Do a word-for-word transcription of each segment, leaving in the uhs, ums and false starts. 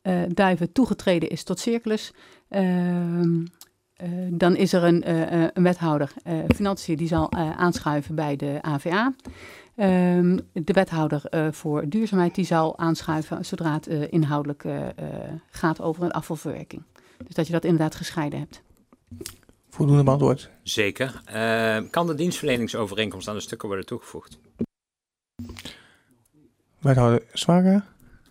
uh, Duiven toegetreden is tot Circulus, uh, uh, dan is er een, uh, een wethouder uh, financiën die zal uh, aanschuiven bij de A V A. Uh, de wethouder uh, voor duurzaamheid die zal aanschuiven zodra het uh, inhoudelijk uh, uh, gaat over een afvalverwerking. Dus dat je dat inderdaad gescheiden hebt. Voldoende beantwoord. Zeker. Uh, kan de dienstverleningsovereenkomst aan de stukken worden toegevoegd? Wethouder Zwager.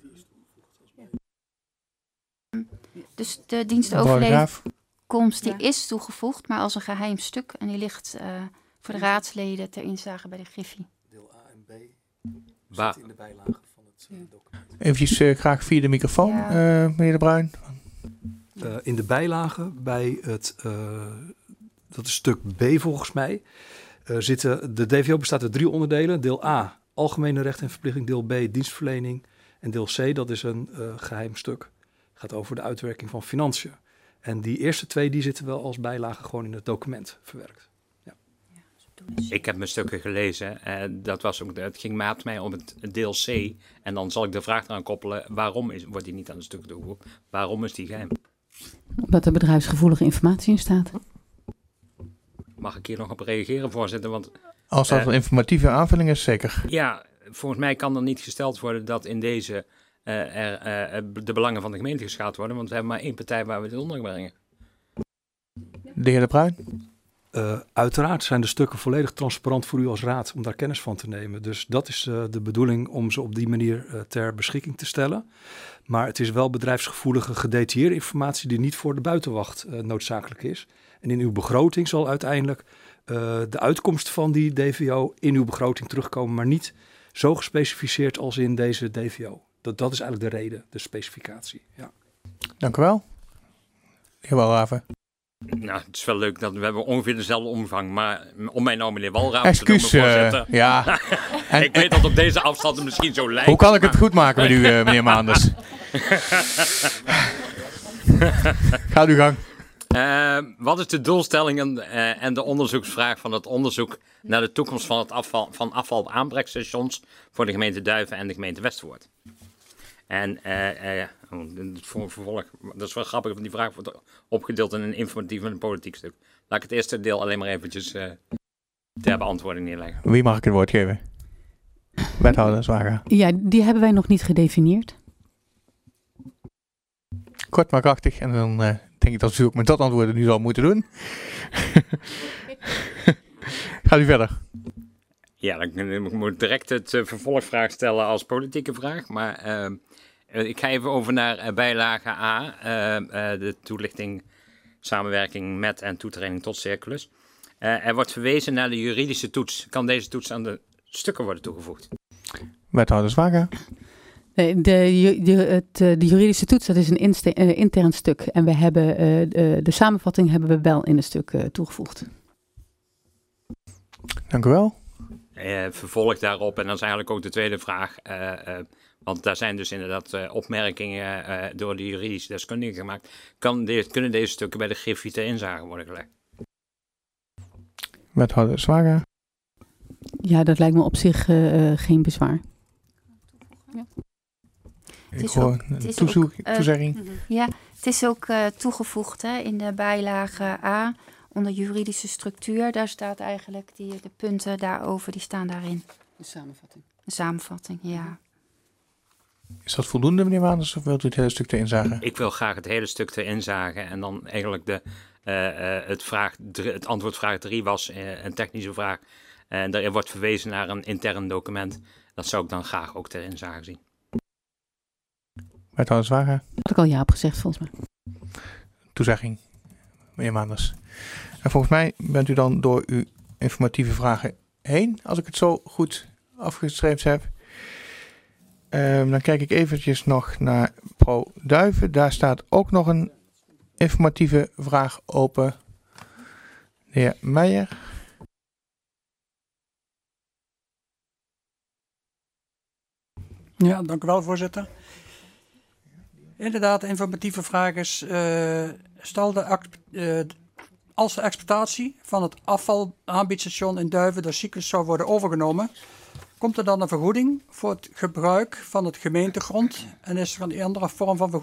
Dus de dienstovereenkomst die is toegevoegd, maar als een geheim stuk. En die ligt uh, voor de raadsleden ter inzage bij de Griffie. Deel A en B Ba- zit in de bijlage van het uh, document. Eventjes uh, graag via de microfoon, ja. uh, meneer De Bruin. Uh, in de bijlage bij het, uh, dat is stuk B volgens mij, uh, zitten, de D V O bestaat uit drie onderdelen. Deel A, algemene recht en verplichting. Deel B, dienstverlening. En deel C, dat is een uh, geheim stuk. Gaat over de uitwerking van financiën. En die eerste twee, die zitten wel als bijlage gewoon in het document verwerkt. Ja. Ik heb mijn stukken gelezen. Uh, dat was ook, het ging maat mij om het deel C. En dan zal ik de vraag eraan koppelen, waarom is, wordt die niet aan de stukken toegevoegd? Waarom is die geheim? Omdat er bedrijfsgevoelige informatie in staat. Mag ik hier nog op reageren, voorzitter? Want, Als dat uh, een informatieve aanvulling is, zeker. Ja, volgens mij kan er niet gesteld worden dat in deze uh, er, uh, de belangen van de gemeente geschaad worden. Want we hebben maar één partij waar we dit onder brengen. De heer De Bruin? Uh, uiteraard zijn de stukken volledig transparant voor u als raad om daar kennis van te nemen. Dus dat is uh, de bedoeling om ze op die manier uh, ter beschikking te stellen. Maar het is wel bedrijfsgevoelige gedetailleerde informatie die niet voor de buitenwacht uh, noodzakelijk is. En in uw begroting zal uiteindelijk uh, de uitkomst van die D V O in uw begroting terugkomen, maar niet zo gespecificeerd als in deze D V O. Dat, dat is eigenlijk de reden, de specificatie. Ja. Dank u wel. De heer Walraven. Nou, het is wel leuk dat we hebben ongeveer dezelfde omvang, maar om mij nou meneer Walraven Excuus, te noemen, voorzitter. Uh, ja. En, ik weet dat op deze afstand het misschien zo lijkt. Hoe kan ik het goed maken met u, uh, meneer Maanders? Ga uw gang. Uh, wat is de doelstelling en, uh, en de onderzoeksvraag van het onderzoek naar de toekomst van het afval van afval-aanbrekstations voor de gemeente Duiven en de gemeente Westervoort? En uh, uh, voor vervolg, dat is wel grappig, want die vraag wordt opgedeeld in een informatief en een politiek stuk. Laat ik het eerste deel alleen maar eventjes uh, ter beantwoording neerleggen. Wie mag ik het woord geven? Wethouder Zwager. Ja, die hebben wij nog niet gedefinieerd. Kort maar krachtig en dan uh, denk ik dat u ook met dat antwoord nu zal moeten doen. Gaat u verder. Ja, dan moet ik direct het uh, vervolgvraag stellen als politieke vraag. Maar uh, ik ga even over naar uh, bijlage A. Uh, uh, de toelichting, samenwerking met en toetreding tot Circulus. Uh, er wordt verwezen naar de juridische toets. Kan deze toets aan de stukken worden toegevoegd? Wethouder Zwager. Nee, de, de, het, de juridische toets, dat is een inste, uh, intern stuk. En we hebben uh, de, de samenvatting hebben we wel in het stuk uh, toegevoegd. Dank u wel. Uh, vervolg daarop, en dat is eigenlijk ook de tweede vraag. Uh, uh, want daar zijn dus inderdaad uh, opmerkingen uh, door de juridische deskundigen gemaakt. Kan de, kunnen deze stukken bij de Griffie ter inzage worden gelegd? Wethouder Zwager. Ja, dat lijkt me op zich uh, geen bezwaar. Ja. Ik hoor ook, een toezoek, ook, uh, toezegging. Ja, het is ook uh, toegevoegd hè, in de bijlage A onder juridische structuur. Daar staat eigenlijk die, de punten daarover, die staan daarin. De samenvatting. De samenvatting, ja. Is dat voldoende, meneer Waanders, of wilt u het hele stuk ter inzage? Ik wil graag het hele stuk ter inzage en dan eigenlijk de, uh, uh, het, vraag, het antwoord vraag drie was uh, een technische vraag. En uh, er wordt verwezen naar een intern document. Dat zou ik dan graag ook ter inzage zien. Wethouder Zwager. Had ik al ja op gezegd, volgens mij. Toezegging, meneer Maanders. En volgens mij bent u dan door uw informatieve vragen heen, als ik het zo goed afgestreept heb. Um, dan kijk ik eventjes nog naar Pro Duiven. Daar staat ook nog een informatieve vraag open. De heer Meijer. Ja, dank u wel, voorzitter. Inderdaad, de informatieve vraag is, uh, stel de, uh, als de exploitatie van het afvalaanbiedsstation in Duiven door Circulus zou worden overgenomen, komt er dan een vergoeding voor het gebruik van het gemeentegrond en is er een andere vorm van vergoeding